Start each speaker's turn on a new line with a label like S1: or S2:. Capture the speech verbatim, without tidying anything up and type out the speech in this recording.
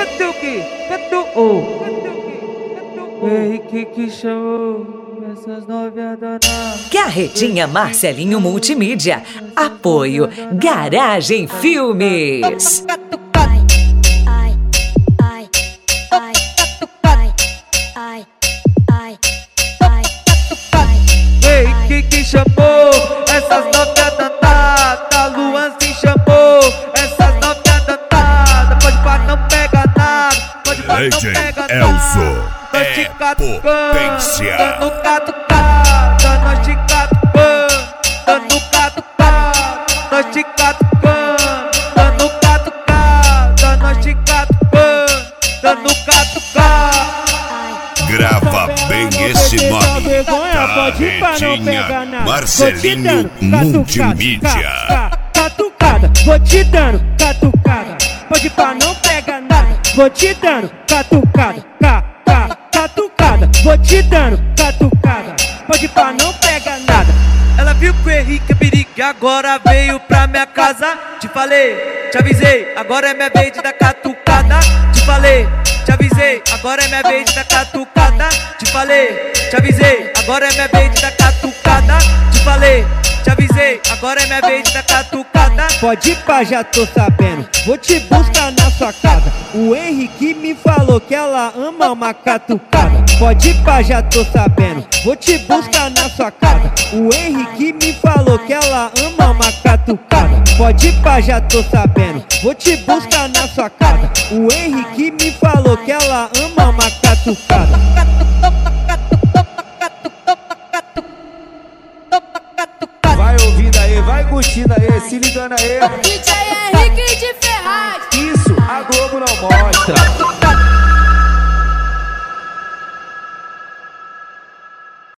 S1: Catuque, catuque, Henrique que chamou essas novias danadas.
S2: Carretinha Marcelinho Multimídia. Apoio Garagem Filmes.
S1: Henrique que chamou essas novias danadas. Luan se chamou essas novias danadas. Pode pá, não pega nada. Pode pá, não pega nada.
S3: Elzo é potência.
S1: Dando catucada, nós te catucando. Dando catucada, nós te catucando. Dando catucada, nós te catucando. Dando catucada.
S3: Grava bem esse nome. Carretinha Marcelinho Multimídia.
S4: Catucada, vou te dando catucada. Pode pá, não pega nada. Vou te dando catucada. Catucada, vou te dando catucada. Pode pá, não pega nada.
S1: Ela viu que o Henrique é perigo e agora veio pra minha casa. Te falei, te avisei, agora é minha vez de dar catucada. Te falei, te avisei, agora é minha vez de dar catucada. Te falei, te avisei, agora é minha vez de dar catucada. Te falei, te avisei, agora é minha vez de dar catucada.
S4: Pode pá, já tô sabendo, vou te buscar na sua casa. O Henrique me falou que ela ama uma catucada. Pode pá, já tô sabendo, vou te buscar na sua casa. O Henrique me falou que ela ama uma catucada. Pode pá, já tô sabendo, vou te buscar na sua casa. O Henrique me falou que ela ama uma catucada.
S5: Vai ouvindo aí, vai curtindo aí, se ligando aí.
S6: D J Henrique de Ferraz.
S5: Isso, a Globo não mostra.